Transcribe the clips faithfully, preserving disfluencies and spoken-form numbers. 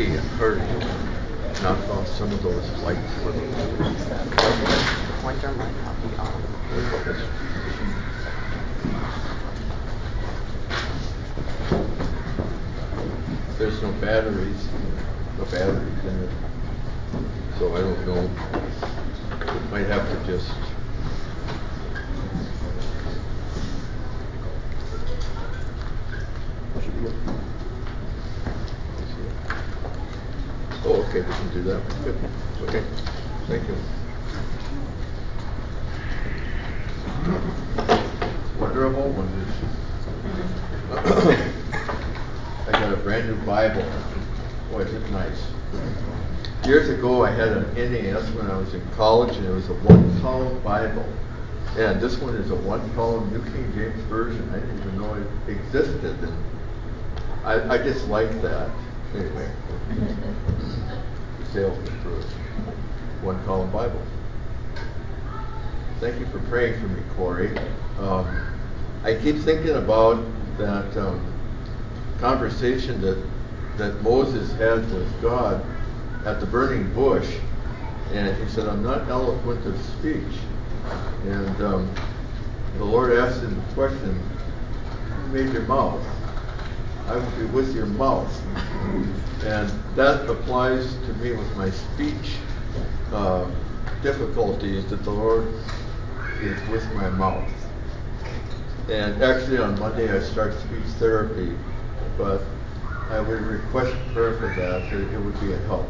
see and heard and knock off some of those lights for me. The pointer might not be on. There's no batteries, no batteries in it, so I don't know. Might have to just. Oh, okay, we can do that. Good. Okay, thank you. Wonder of all wonders. I got a brand new Bible. Boy, is it nice. Years ago, I had an N A S when I was in college, and it was a one-column Bible. And this one is a one-column New King James Version. I didn't even know it existed. And I, I just like that. Anyway, the salesman for a one-column Bible. Thank you for praying for me, Corey. Um, I keep thinking about that um, conversation that that Moses had with God at the burning bush, and he said, "I'm not eloquent of speech." And um, the Lord asked him the question, "Who made your mouth? I will be with your mouth." And that applies to me with my speech uh, difficulties, that the Lord is with my mouth. And actually on Monday I start speech therapy, but I would request prayer for that. It, it would be a help.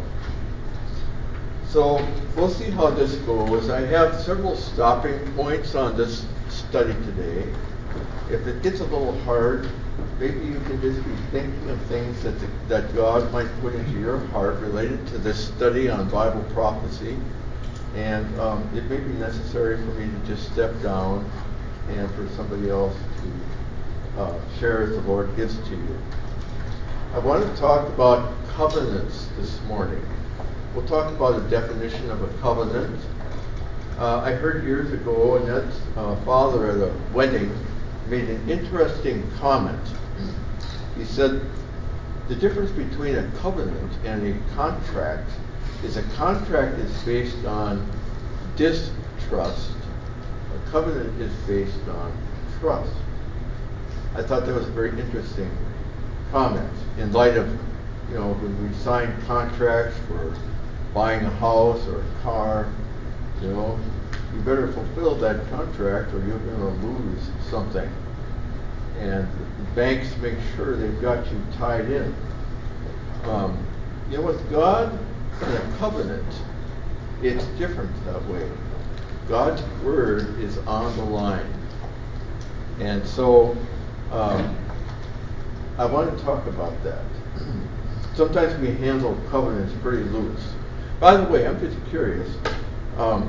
So we'll see how this goes. I have several stopping points on this study today. If it gets a little hard, maybe you can just be thinking of things that the, that God might put into your heart related to this study on Bible prophecy. And um, it may be necessary for me to just step down and for somebody else to uh, share as the Lord gives to you. I want to talk about covenants this morning. We'll talk about a definition of a covenant. Uh, I heard years ago Annette's uh, father at a wedding made an interesting comment. He said the difference between a covenant and a contract is a contract is based on distrust. A covenant is based on trust. I thought that was a very interesting comment in light of, you know, when we sign contracts for buying a house or a car, you know, you better fulfill that contract or you're going to lose something. And banks make sure they've got you tied in. Um, you know, with God and a covenant, it's different that way. God's word is on the line. And so um, I want to talk about that. Sometimes we handle covenants pretty loose. By the way, I'm just curious. Um,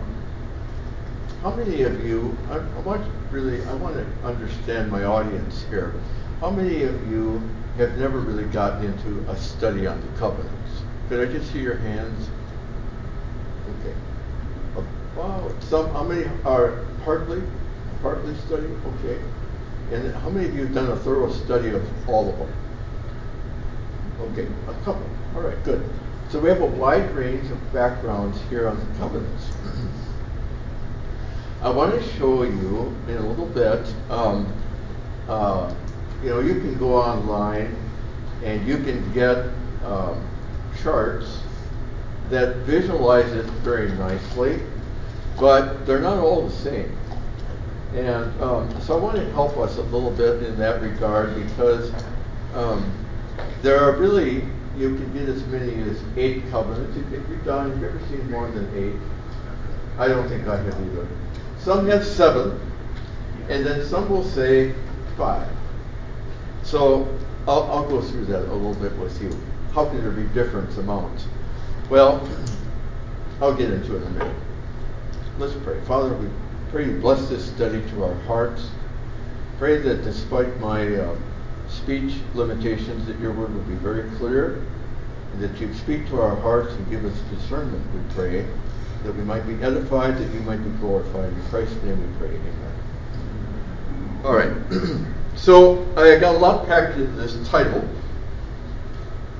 how many of you, I, I want really, I want to understand my audience here. How many of you have never really gotten into a study on the covenants? Could I just see your hands? Okay. Wow. Some, how many are partly, partly study? Okay. And how many of you have done a thorough study of all of them? Okay, a couple. All right, good. So we have a wide range of backgrounds here on the covenants. I want to show you in a little bit, um, uh, you know, you can go online and you can get um, charts that visualize it very nicely, but they're not all the same. And um, so I want to help us a little bit in that regard because um, there are really, you can get as many as eight covenants. If you've done, have you ever seen more than eight? I don't think I have either. Some have seven, and then some will say five. So I'll, I'll go through that a little bit with you. How can there be different amounts? Well, I'll get into it in a minute. Let's pray. Father, we pray you bless this study to our hearts. Pray that despite my uh, speech limitations, that your word will be very clear, and that you'd speak to our hearts and give us discernment, we pray, that we might be edified, that you might be glorified. In Christ's name we pray. Amen. All right. So I got a lot packed into this title.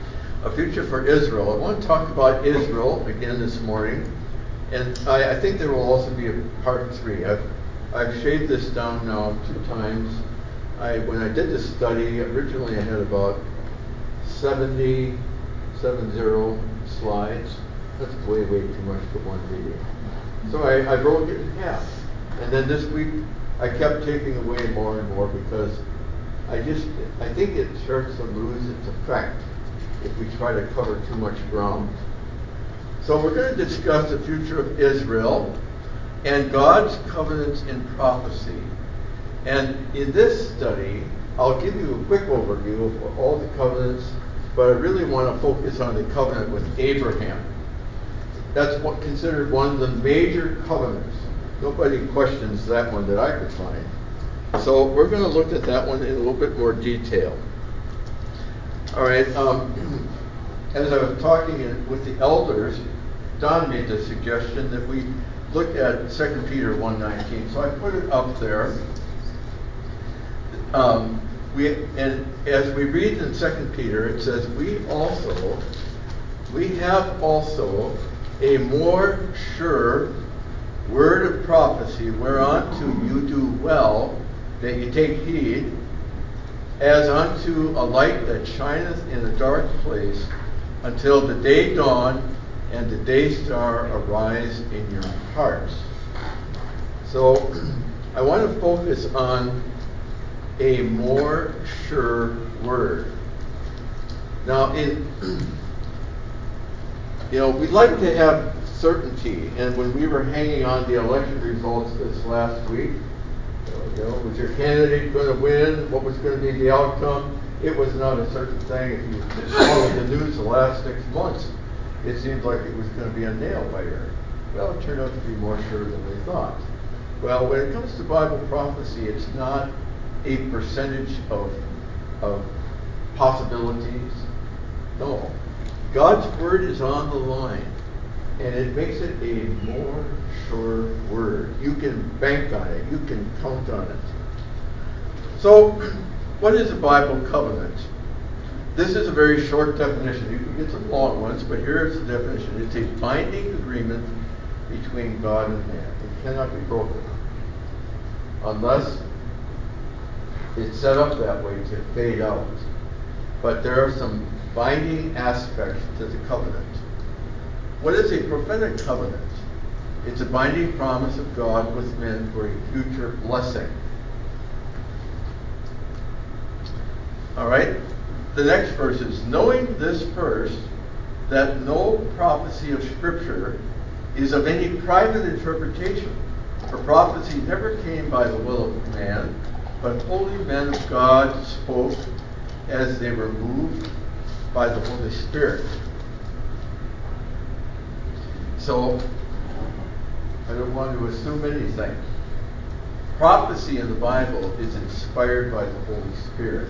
A future for Israel. I want to talk about Israel again this morning, and I, I think there will also be a part three. I've, I've shaved this down now two times. I, when I did this study, originally I had about seventy, seven zero slides. That's way, way too much for one video. So I, I broke it in half. And then this week, I kept taking away more and more because I just, I think it starts to lose its effect if we try to cover too much ground. So we're going to discuss the future of Israel and God's covenants in prophecy. And in this study, I'll give you a quick overview of all the covenants, but I really want to focus on the covenant with Abraham. That's what considered one of the major covenants. Nobody questions that one that I could find. So we're going to look at that one in a little bit more detail. All right. Um, as I was talking in, with the elders, Don made the suggestion that we look at Second Peter one nineteen. So I put it up there. Um, we and as we read in Second Peter, it says, "We also, we have also a more sure word of prophecy, whereunto you do well that you take heed, as unto a light that shineth in a dark place, until the day dawn and the day star arise in your hearts." So I want to focus on a more sure word. Now, in you know, we like to have certainty, and when we were hanging on the election results this last week, you know, was your candidate going to win? What was going to be the outcome? It was not a certain thing. If you followed the news the last six months, it seemed like it was going to be a nail biter. Well, it turned out to be more sure than we thought. Well, when it comes to Bible prophecy, it's not a percentage of, of possibilities. No. God's word is on the line, and it makes it a more sure word. You can bank on it. You can count on it. So, what is a Bible covenant? This is a very short definition. You can get some long ones, but here's the definition. It's a binding agreement between God and man. It cannot be broken unless it's set up that way to fade out. But there are some binding aspects to the covenant. What is a prophetic covenant? It's a binding promise of God with men for a future blessing. All right? The next verse is, knowing this first, that no prophecy of Scripture is of any private interpretation. For prophecy never came by the will of man, but holy men of God spoke as they were moved by the Holy Spirit. So, I don't want to assume anything. Prophecy in the Bible is inspired by the Holy Spirit.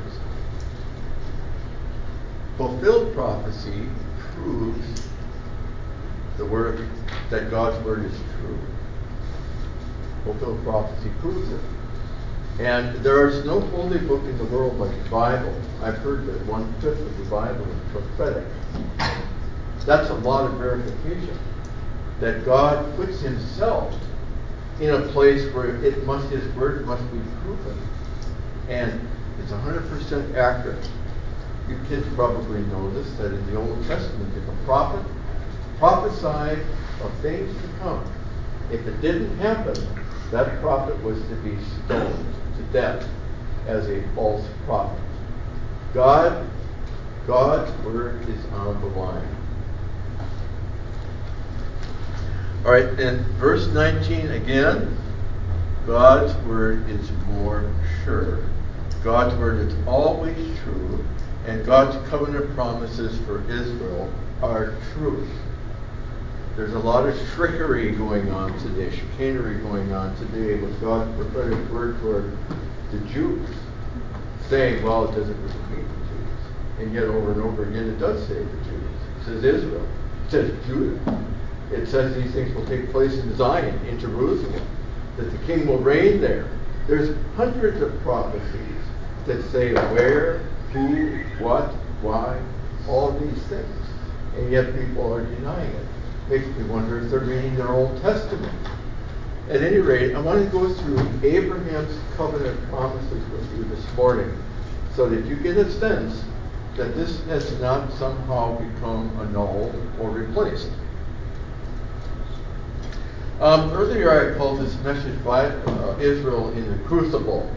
Fulfilled prophecy proves the word that God's word is true. Fulfilled prophecy proves it. And there is no holy book in the world like the Bible. I've heard that one-fifth of the Bible is prophetic. That's a lot of verification that God puts himself in a place where it must, his word must be proven. And it's one hundred percent accurate. You kids probably know this, that in the Old Testament, if a prophet prophesied of things to come, if it didn't happen, that prophet was to be stoned to death as a false prophet. God, God's word is on the line. All right, in verse nineteen again, God's word is more sure. God's word is always true, and God's covenant promises for Israel are truth. There's a lot of trickery going on today, chicanery going on today with God's prophetic word toward the Jews, saying, well, it doesn't really mean the Jews. And yet over and over again it does say the Jews. It says Israel. It says Judah. It says these things will take place in Zion, in Jerusalem, that the king will reign there. There's hundreds of prophecies that say where, who, what, why. all these things. And yet people are denying it. Makes me wonder if they're reading their Old Testament. At any rate, I want to go through Abraham's covenant promises with you this morning so that you get a sense that this has not somehow become annulled or replaced. Um, earlier I called this message by uh, Israel in the Crucible.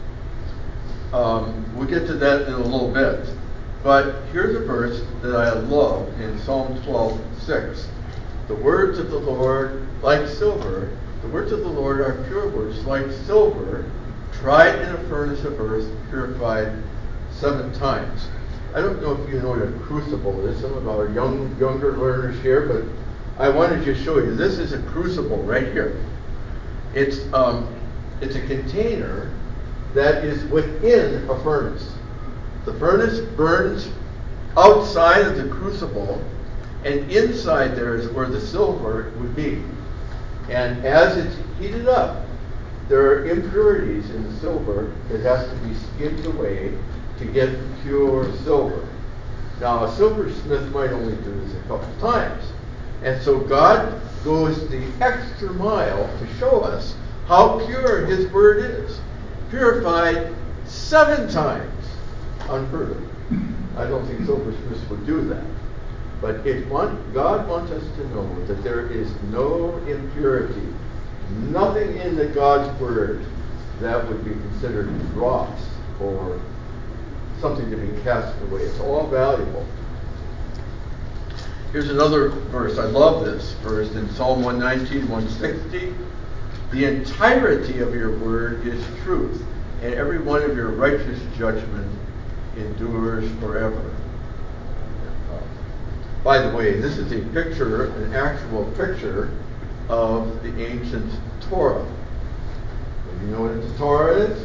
Um, we'll get to that in a little bit. But here's a verse that I love in Psalm twelve six. The words of the Lord like silver, the words of the Lord are pure words like silver, tried in a furnace of earth, purified seven times. I don't know if you know what a crucible is. Some of our young younger learners here, but I wanted to show you. This is a crucible right here. It's um, it's a container that is within a furnace. The furnace burns outside of the crucible, and inside there is where the silver would be. And as it's heated up, there are impurities in the silver that has to be skinned away to get pure silver. Now, a silversmith might only do this a couple times. And so God goes the extra mile to show us how pure His word is. Purified seven times. Unheard of. I don't think silversmiths would do that. But it want, God wants us to know that there is no impurity, nothing in the God's word that would be considered dross or something to be cast away. It's all valuable. Here's another verse. I love this verse in Psalm one nineteen, one sixty. The entirety of your word is truth, and every one of your righteous judgment endures forever. Uh, by the way, this is a picture, an actual picture of the ancient Torah. Do you know what the Torah is?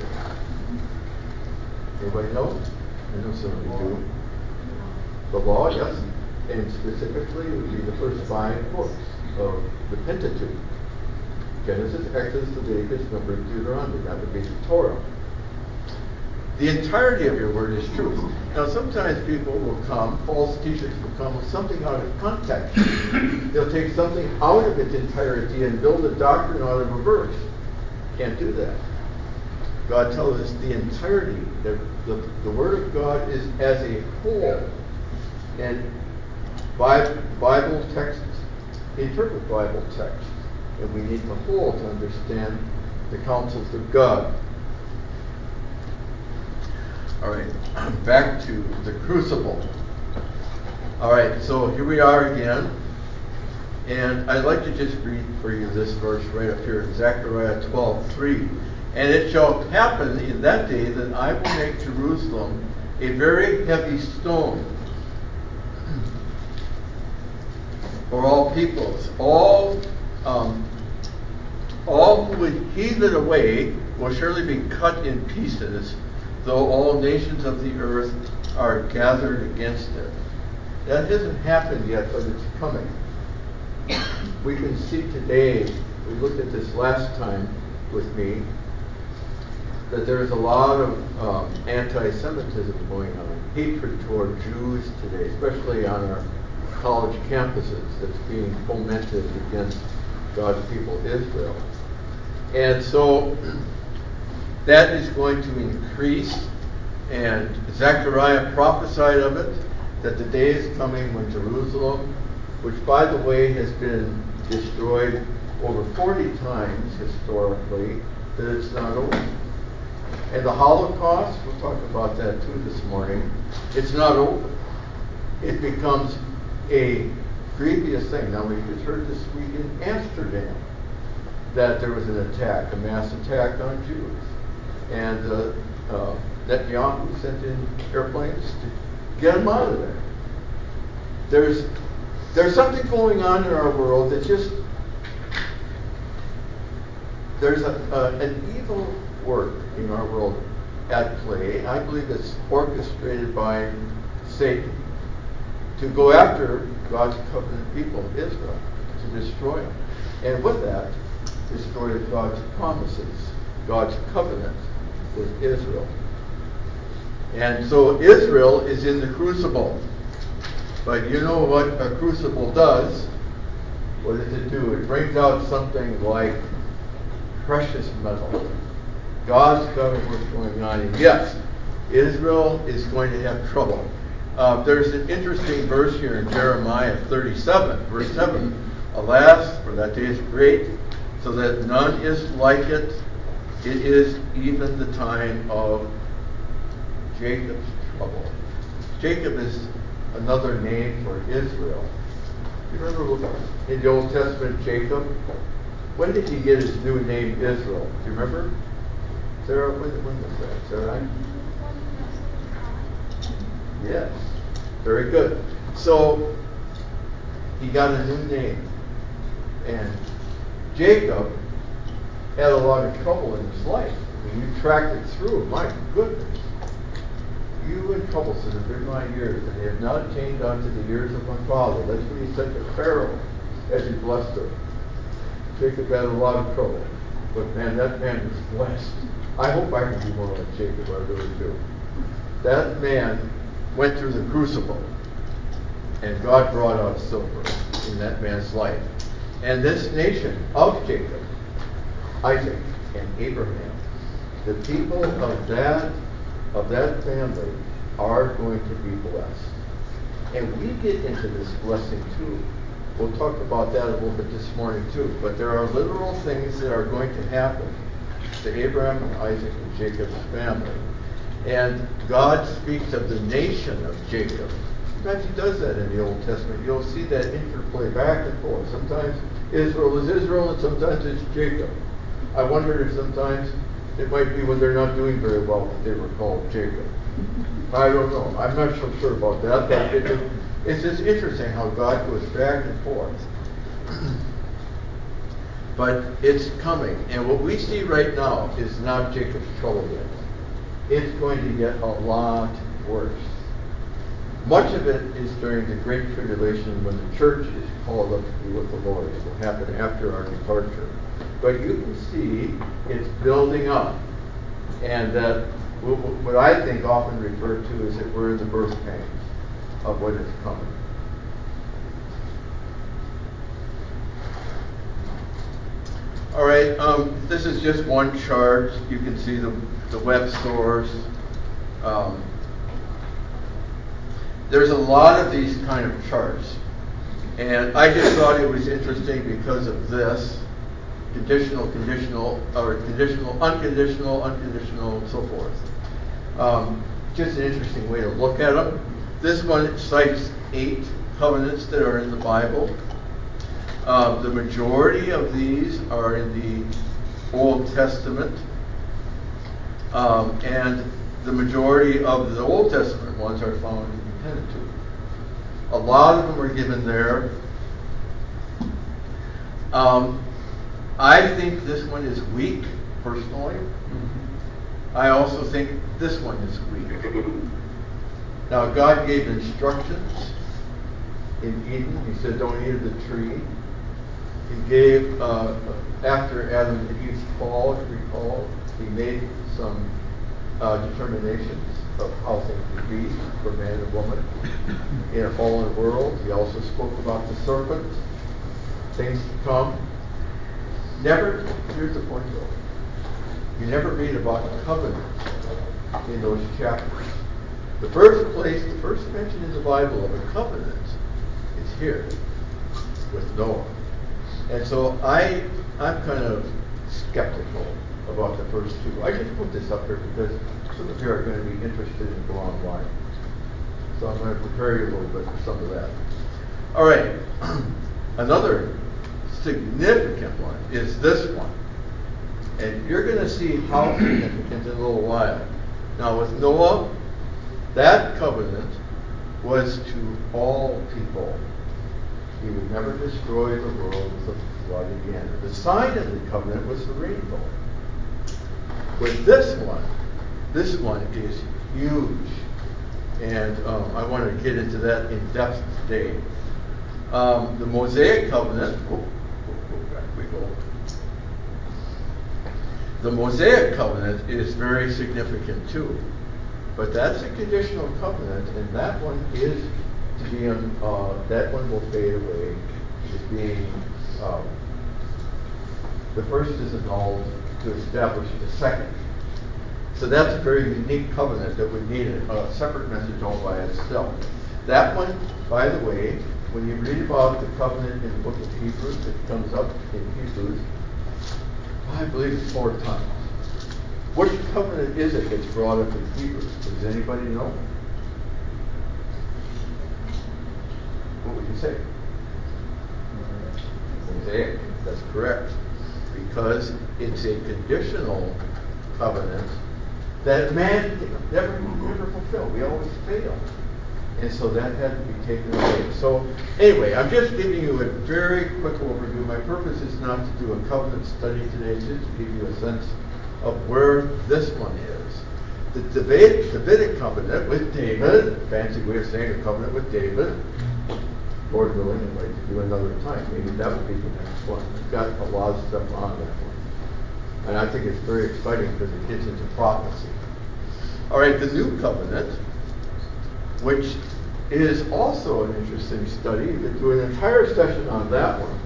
Anybody know? I know some of you do. The law, yes. And specifically, it would be the first five books of the Pentateuch. Genesis, Exodus, Leviticus, Numbers, Deuteronomy. That would be the Torah. The entirety of your word is truth. Now, sometimes people will come, false teachers will come with something out of context. They'll take something out of its entirety and build a doctrine out of a verse. Can't do that. God tells us the entirety, the, the, the Word of God is as a whole. And Bible, Bible texts interpret Bible texts. And we need the whole to understand the counsels of God. All right, back to the crucible. All right, so here we are again. And I'd like to just read for you this verse right up here in Zechariah twelve three. And it shall happen in that day that I will make Jerusalem a very heavy stone for all peoples. All um, all who would heave it away will surely be cut in pieces, though all nations of the earth are gathered against it. That hasn't happened yet, but it's coming. We can see today, we looked at this last time with me, that there's a lot of um, anti-Semitism going on, hatred toward Jews today, especially on our college campuses, that's being fomented against God's people, Israel. And so that is going to increase, and Zechariah prophesied of it, that the day is coming when Jerusalem, which by the way has been destroyed over forty times historically, that it's not over. And the Holocaust, we'll talk about that too this morning, it's not over. It becomes a grievous thing. Now we just heard this week in Amsterdam that there was an attack, a mass attack on Jews. And uh, uh, Netanyahu sent in airplanes to get them out of there. There's there's something going on in our world that just, there's a, uh, an evil work in our world at play. I believe it's orchestrated by Satan to go after God's covenant people, Israel, to destroy them. And with that, destroy God's promises, God's covenant with Israel. And so Israel is in the crucible. But you know what a crucible does? What does it do? It brings out something like precious metal. God's got what's going on. And yes, Israel is going to have trouble. Uh, there's an interesting verse here in Jeremiah thirty-seven, verse seven. Alas, for that day is great, so that none is like it. It is even the time of Jacob's trouble. Jacob is another name for Israel. You remember in the Old Testament, Jacob? When did he get his new name Israel? Do you remember? Sarah, when, when was that? Sarah? Yes. Very good. So, he got a new name. And Jacob had a lot of trouble in his life. When you tracked it through, my goodness. You and troubles that have been my years, and they have not changed unto the years of my father. That's when he said to Pharaoh as he blessed her. Jacob had a lot of trouble. But man, that man was blessed. I hope I can be more like Jacob, I really do. That man went through the crucible, and God brought out silver in that man's life. And this nation of Jacob, Isaac, and Abraham, the people of that of that family are going to be blessed. And we get into this blessing too. We'll talk about that a little bit this morning too. But there are literal things that are going to happen to Abraham and Isaac and Jacob's family. And God speaks of the nation of Jacob. Sometimes he does that in the Old Testament. You'll see that interplay back and forth. Sometimes Israel is Israel and sometimes it's Jacob. I wonder if sometimes it might be when they're not doing very well that they were called Jacob. I don't know. I'm not so sure about that, but it, it, it's just interesting how God goes back and forth. But it's coming. And what we see right now is not Jacob's trouble yet. It's going to get a lot worse. Much of it is during the Great Tribulation when the church is called up to be with the Lord. It will happen after our departure. But you can see it's building up. And that what I think often referred to is that we're in the birth pangs of what is coming. All right, um, this is just one chart. You can see the, the web source. Um, there's a lot of these kind of charts. And I just thought it was interesting because of this. Conditional, conditional, or conditional, unconditional, unconditional, and so forth. Um, just an interesting way to look at them. This one cites eight covenants that are in the Bible. Uh, the majority of these are in the Old Testament. Um, and the majority of the Old Testament ones are found in the Pentateuch. A lot of them are given there. Um, I think this one is weak, personally. Mm-hmm. I also think this one is weak. Now, God gave instructions in Eden. He said, don't eat of the tree. He gave, uh, after Adam and Eve's fall, if you recall, he made some uh, determinations of how things would be for man and woman in a fallen world. He also spoke about the serpent, things to come. Never, here's the point though, you never read about covenants in those chapters. The first place, the first mention in the Bible of a covenant is here with Noah. And so I, I'm kind of skeptical about the first two. I just put this up here because some of you are going to be interested in go online. So I'm going to prepare you a little bit for some of that. All right, another significant one is this one. And you're going to see how significant in a little while. Now with Noah, that covenant was to all people. He would never destroy the world with a flood again. The sign of the covenant was the rainbow. With this one, this one is huge. And um, I want to get into that in depth today. Um, the Mosaic covenant, oh, oh, oh, back we go. The Mosaic covenant is very significant too. But that's a conditional covenant, and that one is to be, um, uh, that one will fade away, is being, um, the first is annulled to establish the second. So that's a very unique covenant that would need a, a separate message all by itself. That one, by the way, when you read about the covenant in the book of Hebrews, it comes up in Hebrews, I believe it's four times. Which covenant is it that's brought up in Hebrews? Does anybody know? What would you say? Mosaic. That's correct. Because it's a conditional covenant that man never, never fulfilled. We always fail. And so that had to be taken away. So anyway, I'm just giving you a very quick overview. My purpose is not to do a covenant study today, just to give you a sense of where this one is. The Davidic, Davidic covenant with David, fancy way of saying a covenant with David, Lord willing, I'd like to do another time. Maybe that will be the next one. We've got a lot of stuff on that one. And I think it's very exciting because it gets into prophecy. All right, the New Covenant, which is also an interesting study. We could do an entire session on that one.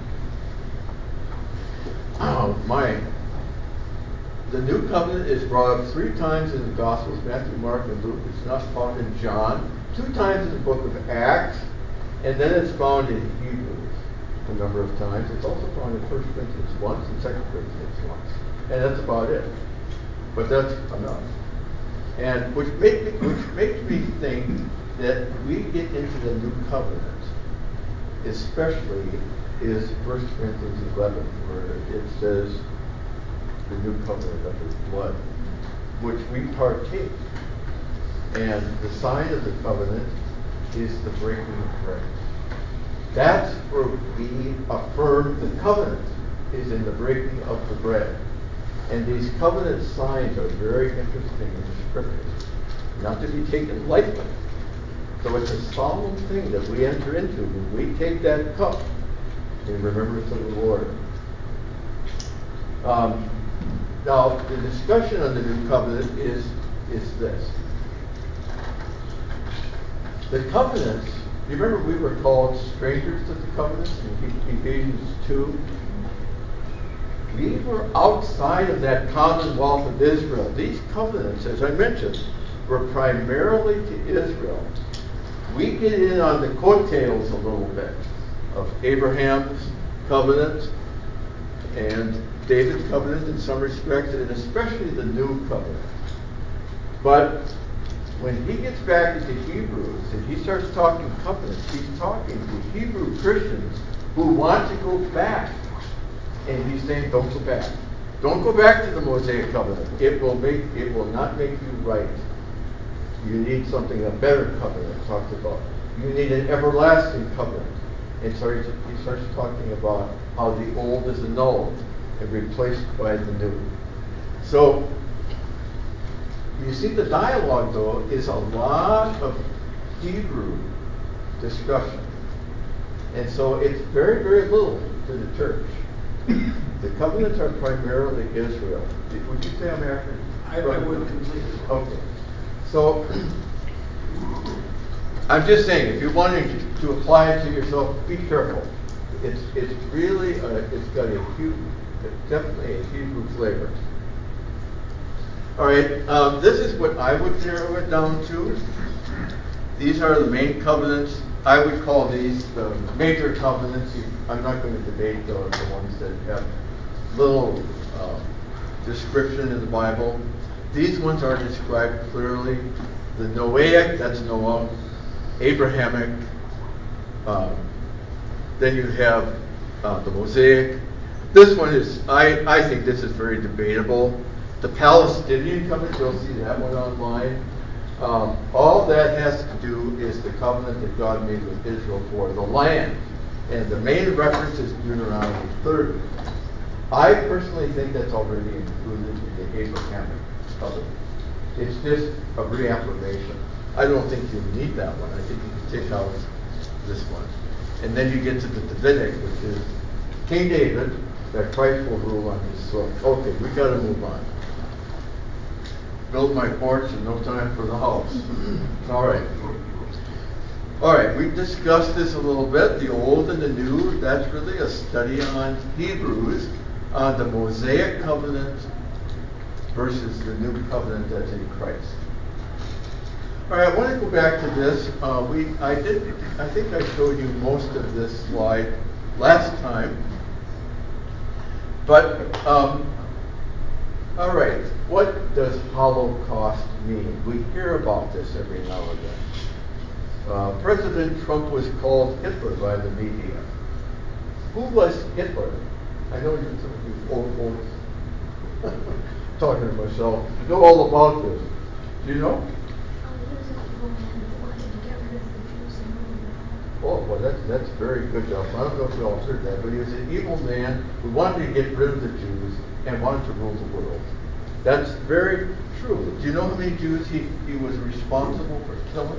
Oh, my. The New Covenant is brought up three times in the Gospels, Matthew, Mark, and Luke. It's not found in John. Two times in the book of Acts. And then it's found in Hebrews a number of times. It's also found in First Corinthians once and Second Corinthians once. And that's about it. But that's enough. And which, make me, which makes me think that we get into the New Covenant, especially is First Corinthians eleven, where it says the New Covenant of His blood, which we partake. And the sign of the covenant is the breaking of bread. That's where we affirm the covenant, is in the breaking of the bread. And these covenant signs are very interesting in the scriptures, not to be taken lightly. So it's a solemn thing that we enter into when we take that cup in remembrance of the Lord. Um, now, the discussion on the New Covenant is, is this. The covenants, you remember we were called strangers to the covenants in Ephesians two? We were outside of that commonwealth of Israel. These covenants, as I mentioned, were primarily to Israel. We get in on the coattails a little bit of Abraham's covenant and David's covenant in some respects, and especially the new covenant. But when he gets back into Hebrews and he starts talking covenants, he's talking to Hebrew Christians who want to go back. And he's saying, don't go back. Don't go back to the Mosaic covenant. It will make it will not make you right. You need something, a better covenant talks about. You need an everlasting covenant. And so he starts talking about how the old is annulled and replaced by the new. So you see, the dialogue, though, is a lot of Hebrew discussion. And so it's very, very little to the church. The covenants are primarily Israel. Would you say I'm accurate? I, I would completely. Okay. So I'm just saying, if you're wanting to, to apply it to yourself, be careful. It's it's really a, it's got a huge, definitely a Hebrew flavor. All right, um, this is what I would narrow it down to. These are the main covenants. I would call these the major covenants. I'm not going to debate the, the ones that have little uh, description in the Bible. These ones are described clearly. The Noahic, that's Noah. Abrahamic. Um, then you have uh, the Mosaic. This one is, I, I think this is very debatable. The Palestinian covenant, you'll see that one online. Um, all that has to do is the covenant that God made with Israel for the land. And the main reference is Deuteronomy thirty. I personally think that's already included in the Abrahamic covenant. It's just a reaffirmation. I don't think you need that one. I think you can take out this one. And then you get to the Davidic, which is King David, that Christ will rule on his throne. Okay, we got to move on. Build my porch and no time for the house. All right. All right, we discussed this a little bit, the old and the new. That's really a study on Hebrews, on the Mosaic covenant versus the new covenant that's in Christ. All right, I want to go back to this. Uh, we, I did, I think I showed you most of this slide last time. But, um, all right, what does Holocaust mean? We hear about this every now and then. Uh, President Trump was called Hitler by the media. Who was Hitler? I know you're some of these old folks talking to myself. You know all about this. Do you know? Oh, well, that's that's very good, Job. I don't know if you all heard that, but he was an evil man who wanted to get rid of the Jews and wanted to rule the world. That's very true. Do you know how many Jews he, he was responsible for killing?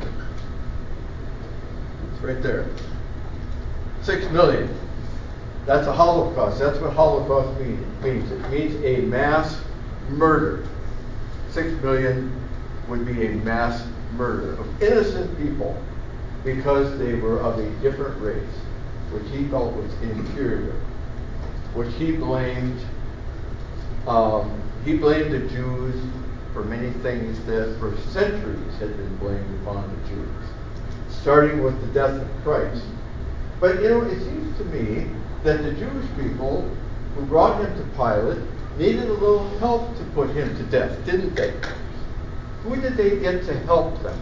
It's right there. Six million. That's a Holocaust. That's what Holocaust mean, means. It means a mass murder. Six million would be a mass murder of innocent people because they were of a different race, which he felt was inferior, which he blamed. Um, he blamed the Jews for many things that for centuries had been blamed upon the Jews, starting with the death of Christ. But you know, it seems to me that the Jewish people who brought him to Pilate needed a little help to put him to death, didn't they? Who did they get to help them?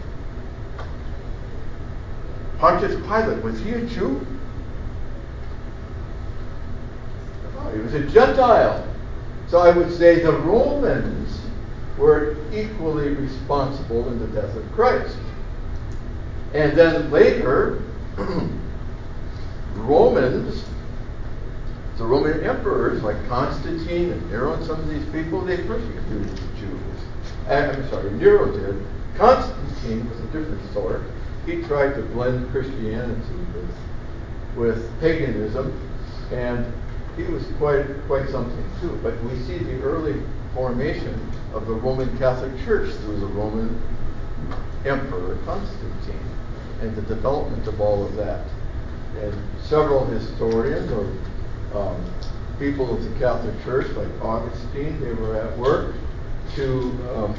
Pontius Pilate, was he a Jew? No, he was a Gentile. So I would say the Romans were equally responsible in the death of Christ. And then later, Romans, the Roman emperors like Constantine and Nero and some of these people, they persecuted the Jews. I'm sorry, Nero did. Constantine was a different sort. He tried to blend Christianity with, with paganism, and he was quite quite something too. But we see the early formation of the Roman Catholic Church through the Roman Emperor Constantine and the development of all of that. And several historians or um, people of the Catholic Church, like Augustine, they were at work to um,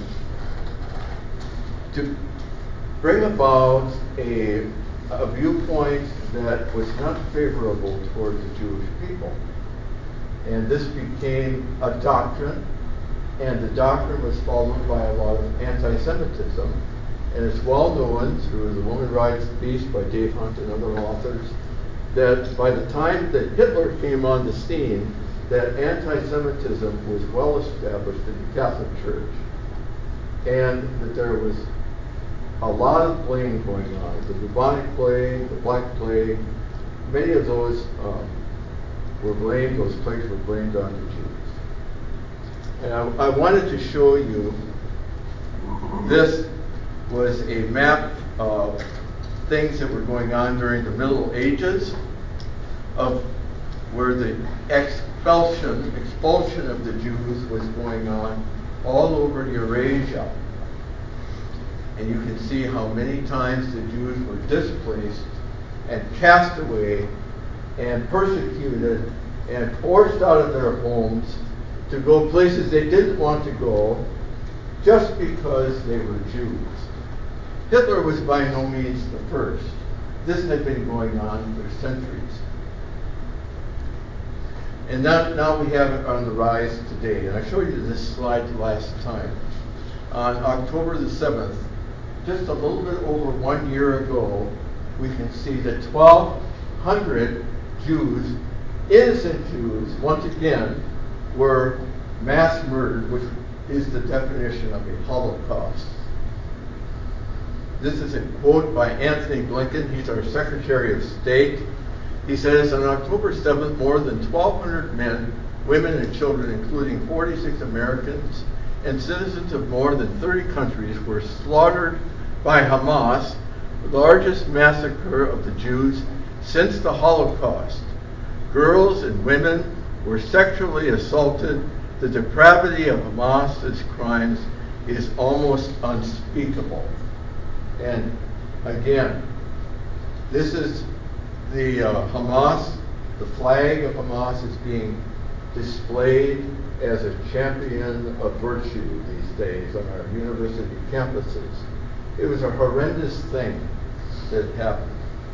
to bring about a, a viewpoint that was not favorable toward the Jewish people. And this became a doctrine, and the doctrine was followed by a lot of anti-Semitism. And it's well known through The Woman Rides the Beast by Dave Hunt and other authors that by the time that Hitler came on the scene, that anti-Semitism was well established in the Catholic Church, and that there was a lot of blame going on. The bubonic plague, the Black Plague, many of those um, were blamed, those plagues were blamed on the Jews. And I, I wanted to show you, this was a map of things that were going on during the Middle Ages, of where the expulsion, expulsion of the Jews was going on all over Eurasia. And you can see how many times the Jews were displaced and cast away and persecuted and forced out of their homes to go places they didn't want to go just because they were Jews. Hitler was by no means the first. This had been going on for centuries. And now, now we have it on the rise today. And I showed you this slide last time. On October the seventh, just a little bit over one year ago, we can see that twelve hundred Jews, innocent Jews, once again, were mass murdered, which is the definition of a Holocaust. This is a quote by Anthony Blinken. He's our Secretary of State. He says, on October seventh, more than twelve hundred men, women, and children, including forty-six Americans and citizens of more than thirty countries, were slaughtered by Hamas, the largest massacre of the Jews since the Holocaust. Girls and women were sexually assaulted. The depravity of Hamas's crimes is almost unspeakable. And again, This is the uh, Hamas, the flag of Hamas is being displayed as a champion of virtue these days on our university campuses. It was a horrendous thing that happened.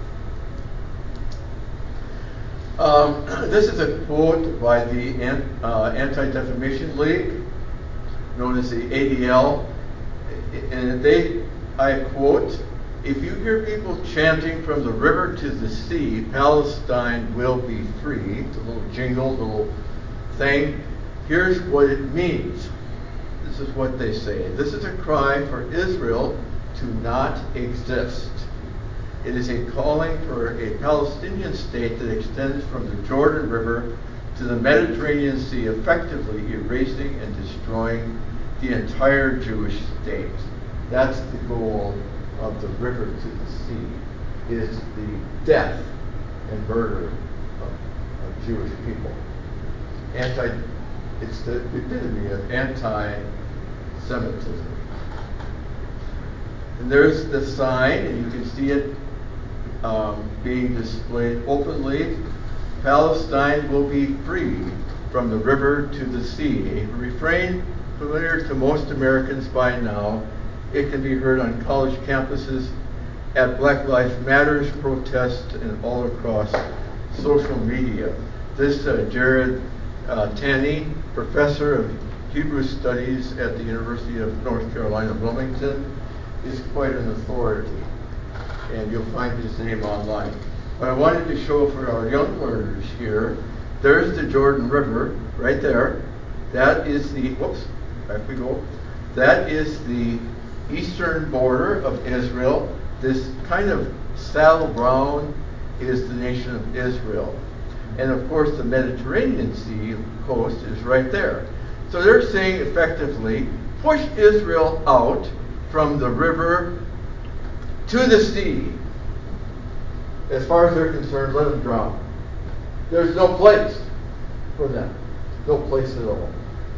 Um, this is a quote by the uh, Anti-Defamation League, known as the A D L, and they, I quote, "If you hear people chanting from the river to the sea, Palestine will be free," it's a little jingle, the little thing, "here's what it means." This is what they say. "This is a cry for Israel to not exist. It is a calling for a Palestinian state that extends from the Jordan River to the Mediterranean Sea, effectively erasing and destroying the entire Jewish state." That's the goal of the river to the sea, is the death and murder of, of Jewish people. Anti, it's the epitome of anti-Semitism. And there's the sign, and you can see it um, being displayed openly. "Palestine will be free from the river to the sea," a refrain familiar to most Americans by now. It can be heard on college campuses, at Black Lives Matters protests, and all across social media. This uh, Jared uh, Tanney, professor of Hebrew Studies at the University of North Carolina, Wilmington, is quite an authority, and you'll find his name online. But I wanted to show for our young learners here, there's the Jordan River right there. That is the, whoops, back we go. That is the eastern border of Israel. This kind of saddle brown is the nation of Israel. And of course the Mediterranean Sea coast is right there. So they're saying effectively, push Israel out from the river to the sea. As far as they're concerned, let them drown. There's no place for them. No place at all.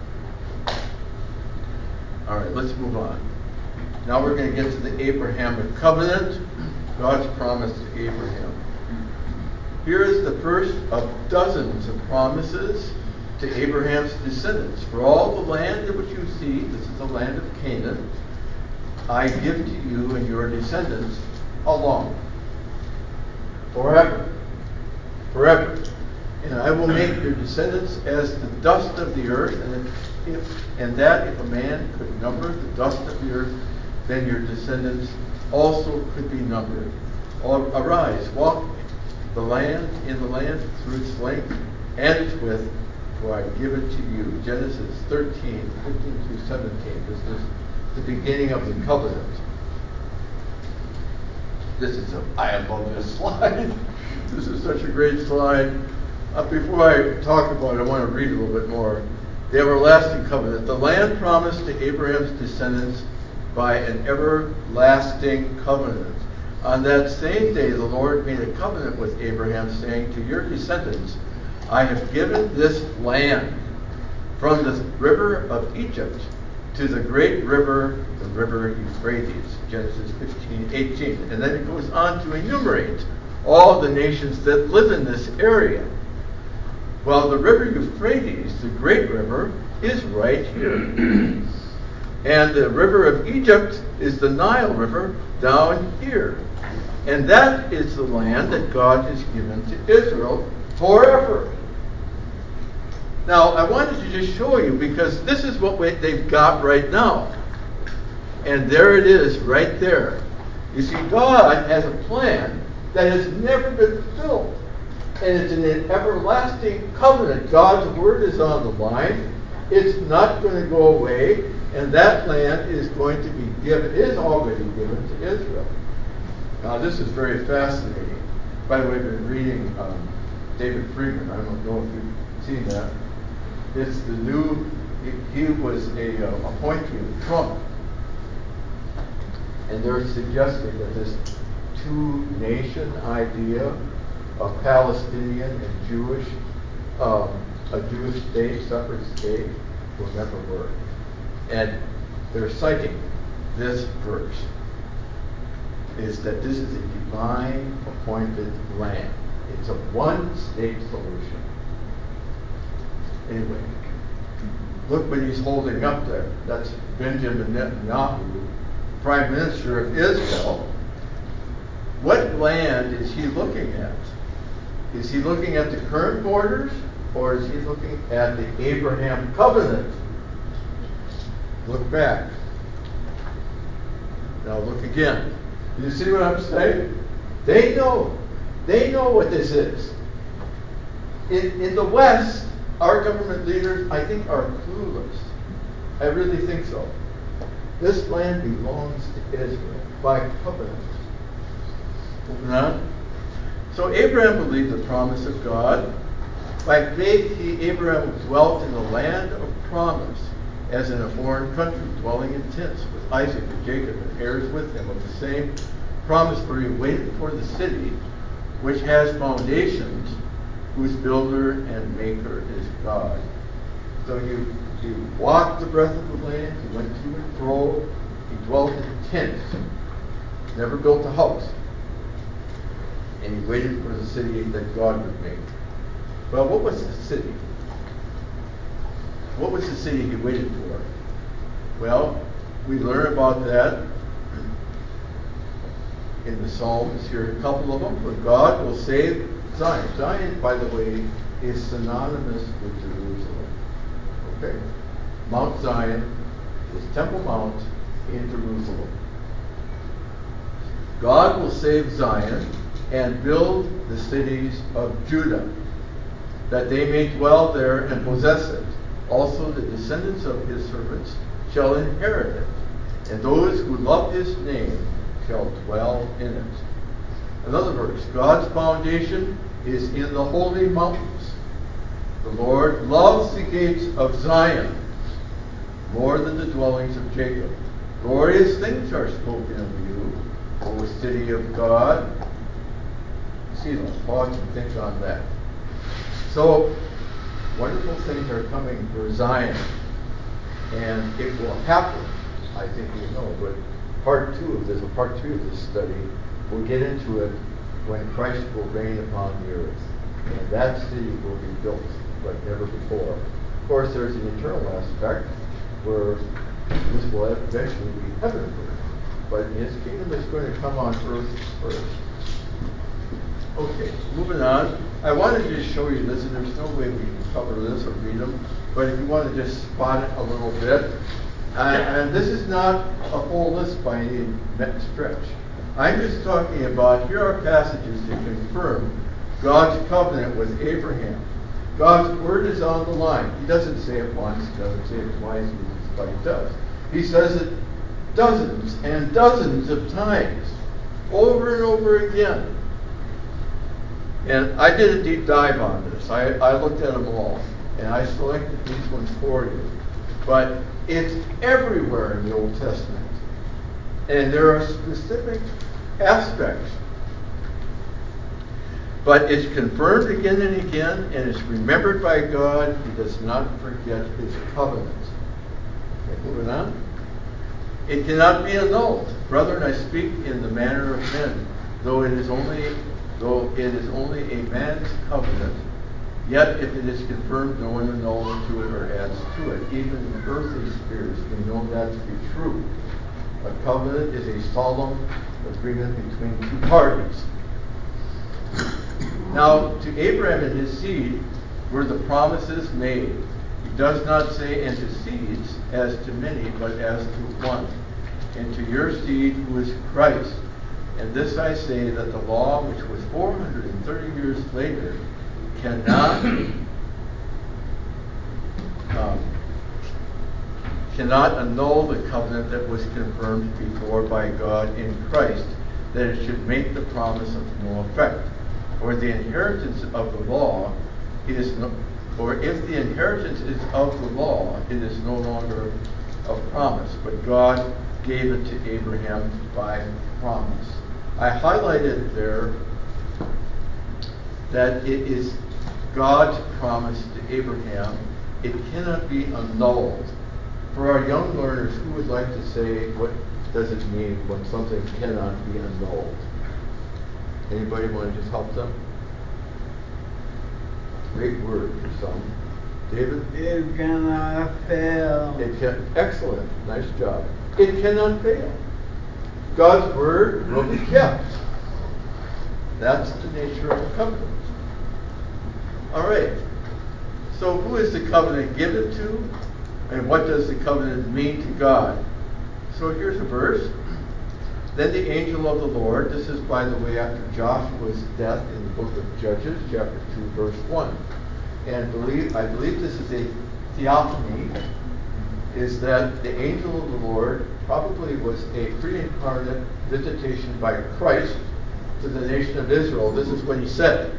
All right, let's move on. Now we're going to get to the Abrahamic covenant, God's promise to Abraham. Here is the first of dozens of promises to Abraham's descendants. "For all the land in which you see," this is the land of Canaan, "I give to you and your descendants." How long? Forever. Forever. "And I will make your descendants as the dust of the earth, and if, and that if a man could number the dust of the earth, then your descendants also could be numbered. Arise, walk the land in the land through its length and its width, for I give it to you." Genesis thirteen, fifteen through seventeen. This is the beginning of the covenant. This is a, I love this slide. This is such a great slide. Uh, before I talk about it, I want to read a little bit more. "The everlasting covenant, the land promised to Abraham's descendants by an everlasting covenant. On that same day, the Lord made a covenant with Abraham, saying, to your descendants, I have given this land from the river of Egypt to the great river, the river Euphrates." Genesis fifteen, eighteen. And then it goes on to enumerate all the nations that live in this area. Well, the river Euphrates, the great river, is right here. And the river of Egypt is the Nile River down here. And that is the land that God has given to Israel forever. Now, I wanted to just show you, because this is what we, they've got right now. And there it is, right there. You see, God has a plan that has never been fulfilled. And it's an everlasting covenant. God's word is on the line. It's not going to go away. And that land is going to be given, is already given to Israel. Now, this is very fascinating. By the way, I've been reading um, David Friedman. I don't know if you've seen that. It's the new, he, he was a uh, appointee of Trump. And they're suggesting that this two-nation idea of Palestinian and Jewish, um, a Jewish state, separate state, will never work. And they're citing this verse. is that this is a divine appointed land. It's a one-state solution. Anyway, look what he's holding up there. That's Benjamin Netanyahu, Prime Minister of Israel. What land is he looking at? Is he looking at the current borders, or is he looking at the Abraham covenant? Look back. Now look again. Do you see what I'm saying? They know. They know what this is. In, in the West, our government leaders, I think, are clueless. I really think so. This land belongs to Israel by covenant. Moving on. So Abraham believed the promise of God. By faith, he, Abraham, dwelt in the land of promise, as in a foreign country, dwelling in tents with Isaac and Jacob and heirs with him of the same promise, for he waited for the city which has foundations, whose builder and maker is God. So you, you walked the breadth of the land, he went to and fro, he dwelt in tents, never built a house. And he waited for the city that God would make. Well, what was the city? What was the city he waited for? Well, we learn about that in the Psalms. Here are a couple of them. For God will save Zion. Zion, by the way, is synonymous with Jerusalem. Okay? Mount Zion is Temple Mount in Jerusalem. God will save Zion and build the cities of Judah, that they may dwell there and possess it. Also the descendants of his servants shall inherit it, and those who love his name shall dwell in it. Another verse, God's foundation is in the holy mountains. The Lord loves the gates of Zion more than the dwellings of Jacob. Glorious things are spoken of you, O city of God. See, pause and think on that. So, wonderful things are coming for Zion, and it will happen. I think you know, but part two of this, or part three of this study, we'll get into it when Christ will reign upon the earth, and that city will be built like never before. Of course, there's an eternal aspect where this will eventually be heaven first, but his kingdom is going to come on earth first. Okay, moving on. I wanted to just show you this, and there's no way we can cover this or read them, but if you want to just spot it a little bit. Uh, and this is not a full list by any stretch. I'm just talking about, here are passages that confirm God's covenant with Abraham. God's word is on the line. He doesn't say it once, he doesn't say it twice, but he does. He says it dozens and dozens of times, over and over again. And I did a deep dive on this. I, I looked at them all, and I selected these ones for you. But it's everywhere in the Old Testament. And there are specific aspects. But it's confirmed again and again, and it's remembered by God. He does not forget his covenant. Okay, moving on. It cannot be annulled. Brethren, I speak in the manner of men, though it is only though it is only a man's covenant, yet if it is confirmed, no one annuls to it or adds to it. Even in earthly spheres, we know that to be true. A covenant is a solemn agreement between two parties. Now, to Abraham and his seed were the promises made. He does not say, and to seeds, as to many, but as to one, and to your seed who is Christ. And this I say, that the law, which was four hundred thirty years later, cannot um, cannot annul the covenant that was confirmed before by God in Christ, that it should make the promise of no effect. Or the inheritance of the law is no, or if the inheritance is of the law, it is no longer a promise, but God gave it to Abraham by promise. I highlighted there that it is God's promise to Abraham. It cannot be annulled. For our young learners, who would like to say what does it mean when something cannot be annulled? Anybody want to just help them? Great word for some. David? It cannot fail. It can, excellent. Nice job. It cannot fail. God's word will be kept. That's the nature of the covenant. All right. So who is the covenant given to? And what does the covenant mean to God? So here's a verse. Then the angel of the Lord, this is by the way after Joshua's death in the book of Judges, chapter two, verse one. And believe I believe this is a theophany, is that the angel of the Lord probably was a pre-incarnate visitation by Christ to the nation of Israel. This is what he said.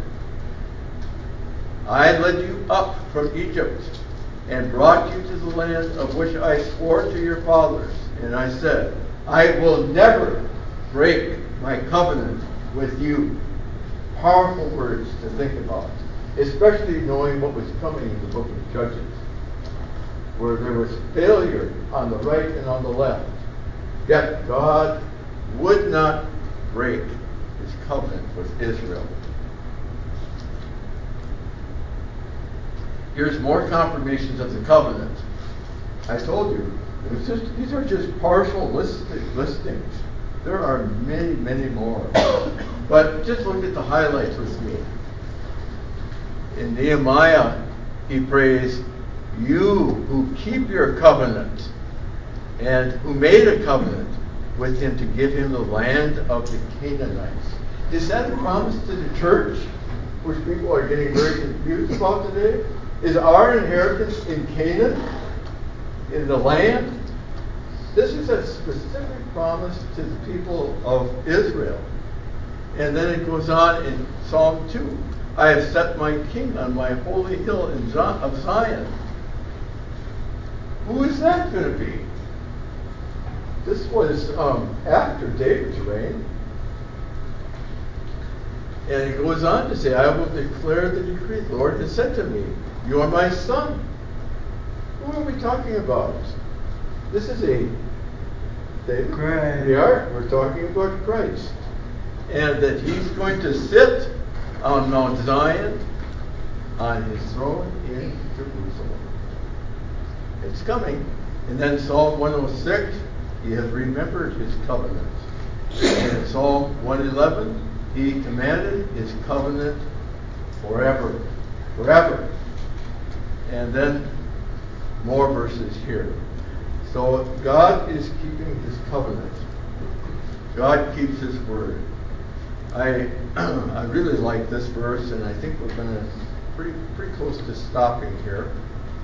I led you up from Egypt and brought you to the land of which I swore to your fathers. And I said, I will never break my covenant with you. Powerful words to think about, especially knowing what was coming in the book of Judges, where there was failure on the right and on the left. Yet God would not break his covenant with Israel. Here's more confirmations of the covenant. I told you, it was just, these are just partial listing, listings. There are many, many more. But just look at the highlights with me. In Nehemiah, he prays, you who keep your covenant and who made a covenant with him to give him the land of the Canaanites. Is that a promise to the church, which people are getting very confused about today? Is our inheritance in Canaan, in the land? This is a specific promise to the people of Israel. And then it goes on in Psalm two. I have set my king on my holy hill in Zion, of Zion. Who is that going to be? This was um, after David's reign. And he goes on to say, I will declare the decree. The Lord has said to me, you are my son. Who are we talking about? This is a David. Christ. We are. We're talking about Christ. And that he's going to sit on Mount Zion on his throne in Jerusalem. It's coming. And then Psalm one oh six, he has remembered his covenant. And in Psalm one eleven, he commanded his covenant forever. Forever. And then more verses here. So God is keeping his covenant. God keeps his word. I I really like this verse, and I think we're going to pretty pretty close to stopping here.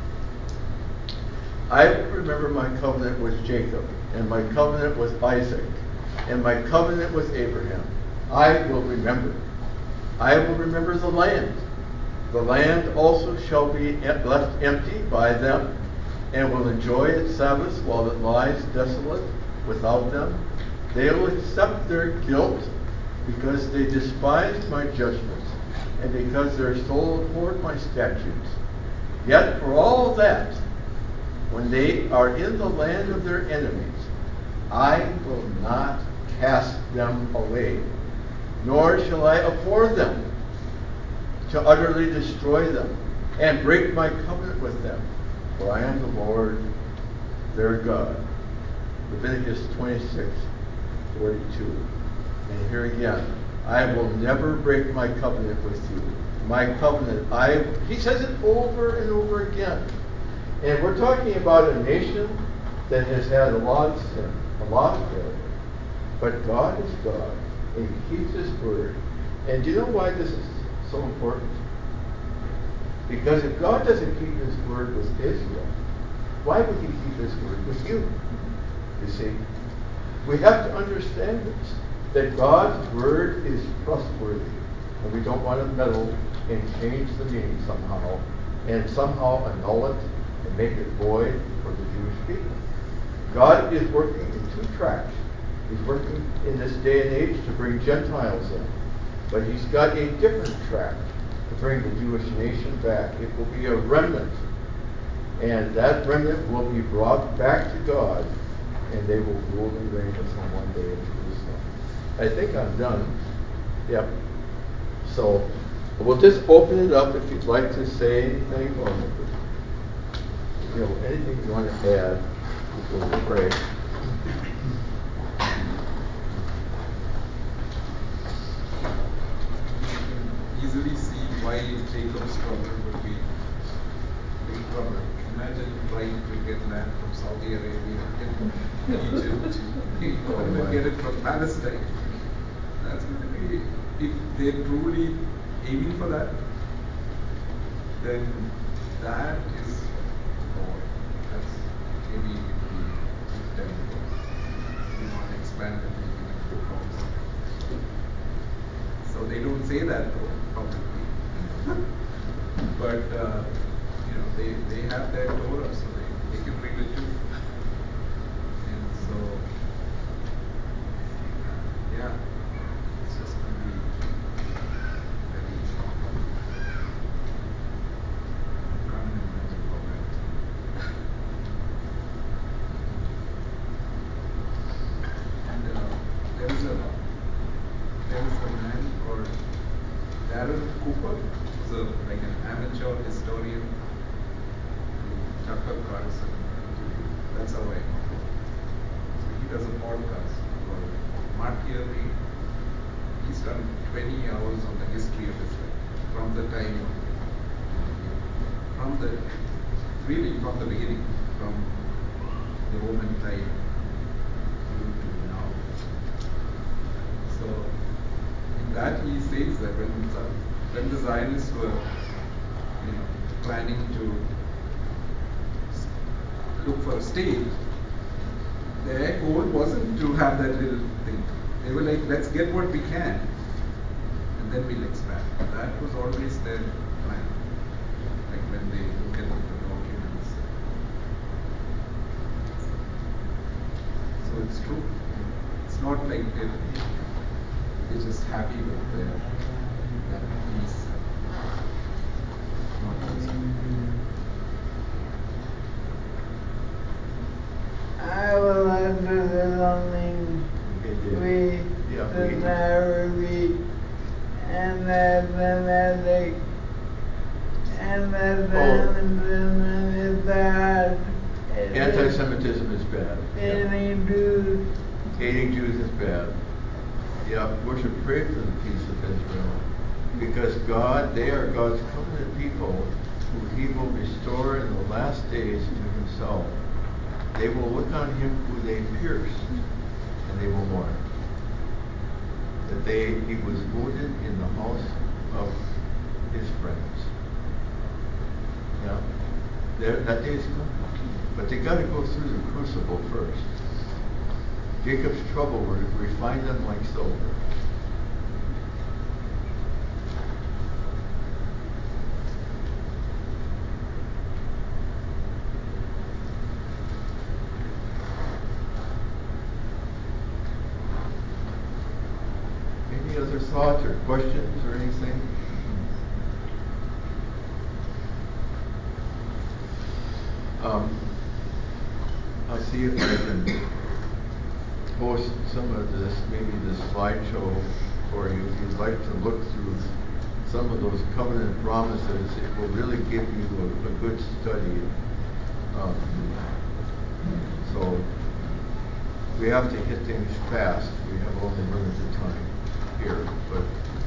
I remember my covenant with Jacob, and my covenant with Isaac, and my covenant with Abraham. I will remember. I will remember the land. The land also shall be left empty by them, and will enjoy its Sabbaths while it lies desolate without them. They will accept their guilt because they despised my judgments, and because their soul abhorred my statutes. Yet for all that, when they are in the land of their enemies, I will not cast them away, nor shall I abhor them, to utterly destroy them, and break my covenant with them. For I am the Lord, their God. Leviticus twenty-six, forty-two. And here again, I will never break my covenant with you. My covenant, I, he says it over and over again. And we're talking about a nation that has had a lot of sin, a lot of failure. But God is God, and he keeps his word. And do you know why this is so important? Because if God doesn't keep his word with Israel, why would he keep his word with you? You see, we have to understand this, that God's word is trustworthy, and we don't want to meddle and change the meaning somehow, and somehow annul it and make it void for the Jewish people. God is working in two tracks. He's working in this day and age to bring Gentiles in, but he's got a different track to bring the Jewish nation back. It will be a remnant, and that remnant will be brought back to God and they will rule and reign with him one day in Jerusalem. I think I'm done. Yep. So we'll just open it up if you'd like to say anything or you know anything you want to add before we pray. Easily see why Jacob's trouble would be big trouble. Imagine trying to get land from Saudi Arabia, get Egypt, or even get it from Palestine. That's going to be, if they're truly aiming for that, then that is, oh, that's maybe it will be terrible. We want to expand and make it into a promise. So they don't say that though, publicly. But, uh, you know, they, they have their Torah, so they, they can read it too. And so, uh, yeah, it's just going to be very shocking. I can't even imagine how bad. And uh, there is a there is a man called Darren Cooper, who's a, like an amateur historian to Tucker Carlson. That's how I know him. So he does a podcast called Martyr Read. He's done twenty hours on the history of Israel from the time of, from the, really from the beginning, from the Roman time to now. So in that he says that when when the Zionists were, you know, planning to look for a state, their goal wasn't to have that little thing. They were like, let's get what we can, and then we'll expand. That was always their plan. Like when they look at the documents. So it's true. It's not like they're, they're just happy with their that peace. Not easy. I would like to say something. We, Yeah, the we- Nairobi, and the fanatic, and the fanatism is bad. It is- Anti-Semitism is bad. Yeah. Hating Jews. Hating Jews is bad. Yeah, we should pray for the peace of Israel. Because God, they are God's covenant people who he will restore in the last days to himself. They will look on him who they pierced, and they will mourn. That they he was wounded in the house of his friends. Yeah. There, that day is coming. But they got to go through the crucible first. Jacob's trouble will refine them like silver. Any other thoughts or questions or anything? Um, I'll see if I can post some of this, maybe the slideshow for you. If you'd like to look through some of those covenant promises, it will really give you a, a good study. Um, so we have to hit things fast. We have only limited time here, but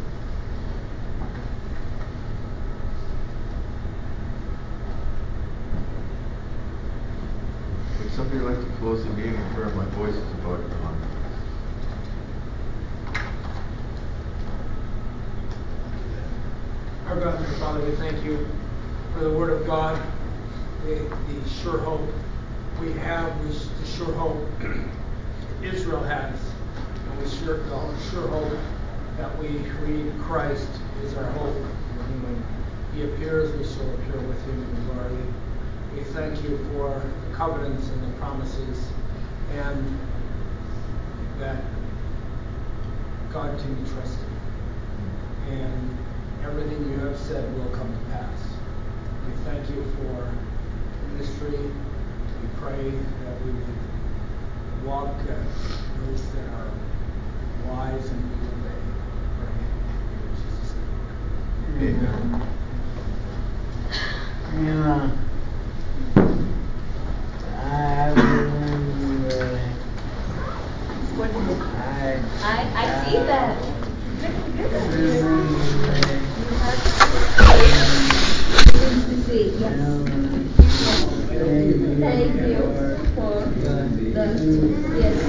would somebody like to close the meeting in prayer? My voice is about gone. Our God and our Father, we thank you for the Word of God, the, the sure hope we have, the, the sure hope Israel has, and we sure, the sure hope that we read Christ is our hope. And when he appears, we shall appear with him in glory. We thank you for the covenants and the promises, and that God can be trusted. And everything you have said will come to pass. We thank you for ministry. We pray that we would walk uh, those uh,